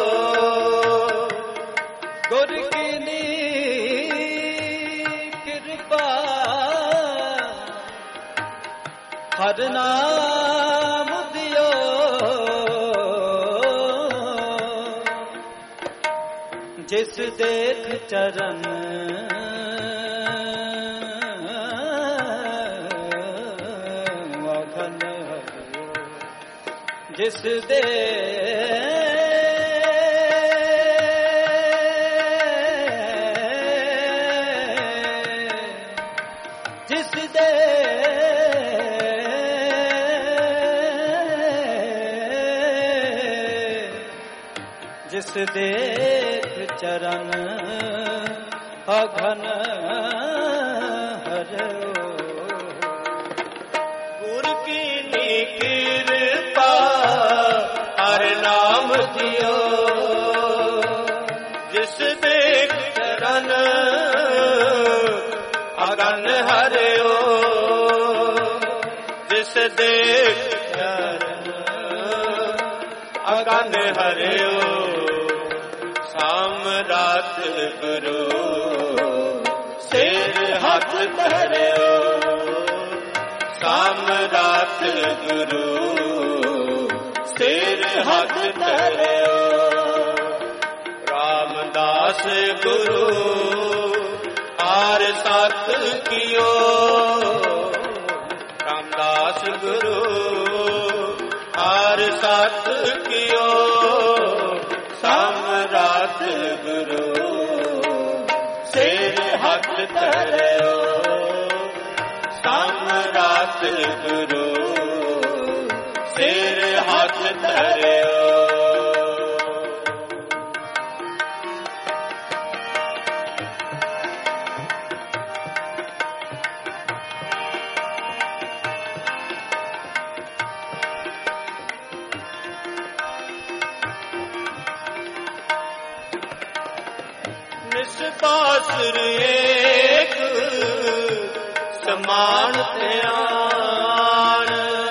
ਗੁਰ ਕੀਨੀ ਕਿਰਪਾ ਹਰ ਨਾਮ ਦਿਓ ਜਿਸ ਦੇਖ ਚਰਨ ਜਿਸ ਦੇ ਜਿਸ ਦੇ ਜਿਸ ਦੇਖ ਚਰਨ ਅਘਨ ਹਰਿਓ ਗੁਰ ਕੀਨੀ ਕਿਰਪਾ ਹਰ ਨਾਮ ਦਿਓ ਜਿਸ ਦੇਖ ਚਰਨ ਅਗਨ ਹਰਿਓ ਜਿਸ ਦੇਖ ਚਰਨ ਅਗਨ ਹਰਿਓ ਸਮਰੱਥ ਗੁਰੂ ਸਿਰ ਹੱਥ ਧਰਿਓ ਸਮਰੱਥ ਗੁਰੂ ਸਿਰ ਹੱਥ ਧਰਿਓ ਰਾਮਦਾਸ ਗੁਰੂ ਹਰ ਸਤ ਕੀਓ ਰਾਮਦਾਸ ਗੁਰੂ ਹਰ ਸਤ ਕੀਓ ਸਮਰੱਥ ਸਤਿਗੁਰੂ ਸਿਰ ਹੱਥ ਧਰਿਓ ਸਮਰਾਤ ਗੁਰੂ ਸਿਰ ਹੱਥ ਧਰਿਓ ਨਿਸਬਾਸੁਰ ਏਕ ਸਮਾਨ ਧਿਆਨ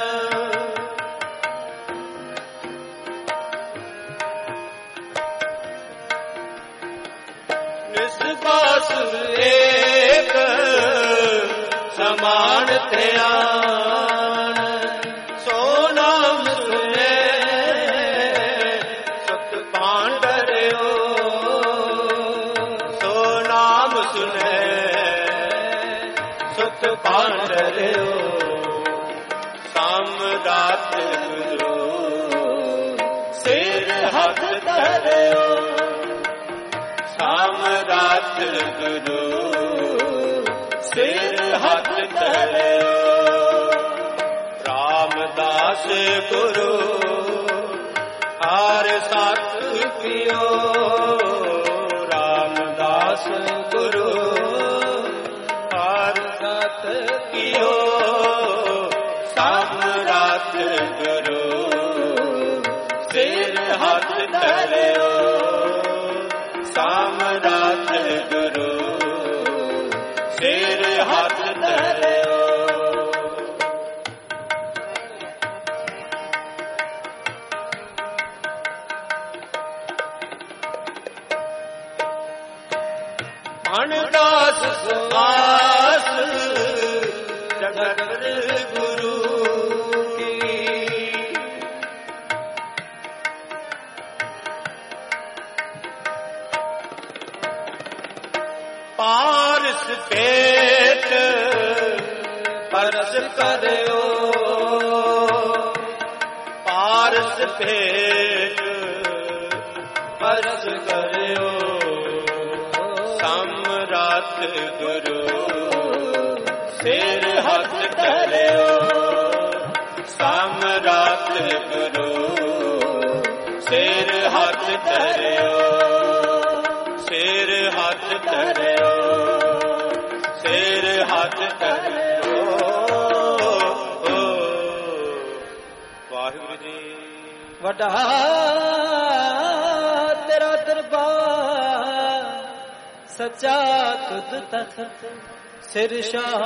ਨਿਸਬਾਸੁਰ ਏਕ ਸਮਾਨ ਧਿਆਨ ਸੋ ਨਾਮ ਸੁਨੇ ਸੁਖ ਭਾਂਡਰਿਓ ਸੁਖ ਭਾਂਡਰਿਓ ਸਮਰਾਤ ਗੁਰੂ ਸਿਰ ਹੱਥ ਧਰਿਓ ਸਮਰਾਤ ਗੁਰੂ ਸਿਰ ਹੱਥ ਧਰਿਓ ਰਾਮਦਾਸ ਗੁਰੂ ਹਰਿ ਸਤ ਪਿਓ ਰਾਮਦਾਸ ਗੁਰੂ ਕੀਓ ਸਮਰਾਤ ਗੁਰੂ ਸਿਰ ਹੱਥ ਧਰਿਓ ਸਮਰਾਤ ਗੁਰੂ ਸਿਰ ਹੱਥ ਧਰਿਓ ਅਨਦਾਸ ਸੁਆਸ ਜਗਤ ਗੁਰੂ ਕੀ ਪਾਰਸ ਪੇਟ ਪਰਸ ਕਰਿਓ ਪਾਰਸ ਪੇਟ ਪਰਸ ਕਰਿਓ ਸਮਰਾਤ ਗੁਰੂ ਸਿਰ ਹੱਥ ਧਰਿਓ ਸਮਰਾਤ ਗੁਰੂ ਸਿਰ ਹੱਥ ਧਰਿਓ ਸਿਰ ਹੱਥ ਧਰਿਓ ਸਿਰ ਹੱਥ ਧਰਿਓ ਵਾਹਿਗੁਰੂ ਜੀ ਵੱਡਾ ਤੇਰਾ ਦਰਬਾਰ ਸੱਚਾ ਤੁਧ ਤਖਤ ਸਿਰ ਸ਼ਾਹ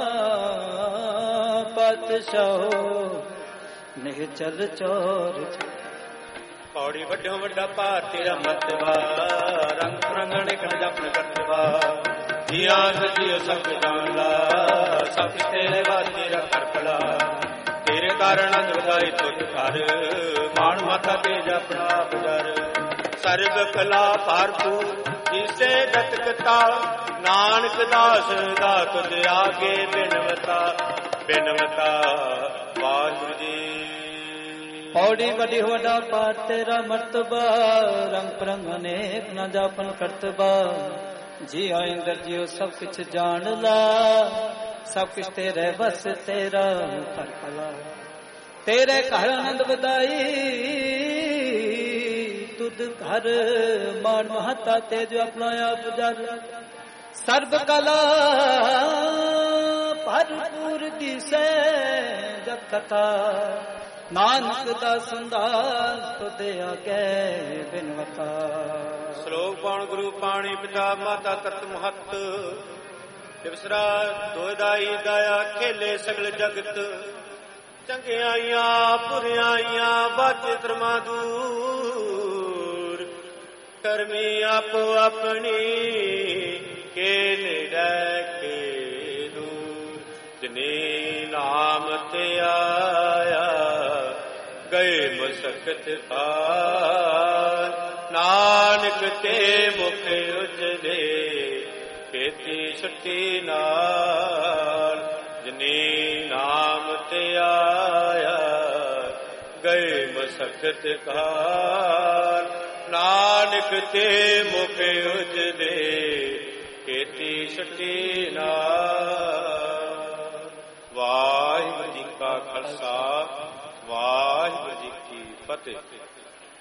ਪਾਤਸ਼ਾਹੋ ਨਿਹ ਚਲ ਚੋਰ ਪੌੜੀ ਵੱਡੋ ਵੱਡਾ ਭਾਰ ਤੇਰਾ ਮਤਵਾ ਰੰਗ ਰੰਗਣ ਇੱਕ ਜਪਨ ਕਰਤਵਾ ਜੀਆਂ ਜੀਓ ਸਭ ਜਾਣਦਾ ਸਭ ਤੇਰੇ ਵਾਸਤੇ ਰ ਕਰਪਲਾ ਤੇਰੇ ਕਾਰਨ ਦੁਦਾਈ ਤੁਧ ਘਰ ਮਾਣ ਮਾਤਾ ਤੇ ਜਪਣਾ ਬਜਰ ਸਰਬ ਕਲਾ ਭਰਪੂਰ ਜਿਸੇ ਗਤਕਤਾ ਨਾਨਕ ਦਾਸ ਦਾ ਤੁਧ ਆਗੇ ਬਿਨਵਤਾ ਬਿਨਵਤਾ ਵਾਹਿਗੁਰੂ ਜੀ ਪੌੜੀ ਵੱਡੀ ਵੱਡਾ ਪਾਰ ਤੇਰਾ ਮਰਤਬਾ ਰੰਗ ਪ੍ਰੰਗ ਅਨੇਕ ਨਾ ਜਾਪਨ ਕਰਤਬਾ ਜੀ ਆਇੰਦਰ ਜੀਓ ਸਭ ਕੁਛ ਜਾਣ ਲਾ ਸਭ ਕੁਛ ਤੇਰੇ ਬਸ ਤੇਰਾ ਕਰ ਭਲਾ ਤੇਰੇ ਘਰ ਆਨੰਦ ਵਧਾਈ ਤੁਧ ਘਰ ਮਾਨ ਮਹਤਾ ਤੇ ਜੋ ਆਪਣਾ ਆਪ ਜਰ ਸਰਬ ਕਲਾ ਭਰਪੂਰ ਦਿਸੈ ਜਗ ਕਥਾ ਨਾਨਕ ਦਾ ਸੰਦਾਸ ਤੁਧ ਆਗੇ ਬਿਨਵਤਾ ਸ਼ਲੋਕ ਪਾਉਣ ਗੁਰੂ ਪਾਣੀ ਪਿਤਾ ਮਾਤਾ ਤਤ ਮਹਤ ਦਿਵਸਰਾ ਦੋਇਦਾਈ ਦਾਇਆ ਖੇਲੇ ਸਗਲ ਜਗਤ ਚੰਗਿਆਈਆਂ ਬੁਰਿਆਈਆਂ ਬਾਚੇ ਧਰਮਾਂ ਦੂਰ ਕਰਮੀ ਆਪੋ ਆਪਣੀ ਕੇ ਨੇੜੇ ਕੇ ਦੂਰ ਜਿਨੇ ਨਾਮ ਤੇ ਆਇਆ ਗਏ ਮਸਕਤ ਪਾਰ ਨਾਨਕ ਤੇ ਮੁਖ ਉਜਲੇ ਖੇਤੀ ਛੁੱਟੀ ਨਾਲ ਜਿਨੇ ਨਾਮ ਤੇ ਆਇਆ ਗਏ ਮਸਕਤ ਕਾਲ ਨਾਲ ਨਾਨਕ ਤੇ ਮੁਖ ਉਜਲੇ ਕੀਤੀ ਛੁੱਟੀ ਨਾ। ਵਾਹਿਗੁਰੂ ਜੀ ਕਾ ਖਾਲਸਾ ਵਾਹਿਗੁਰੂ ਜੀ ਕੀ ਫਤਿਹ।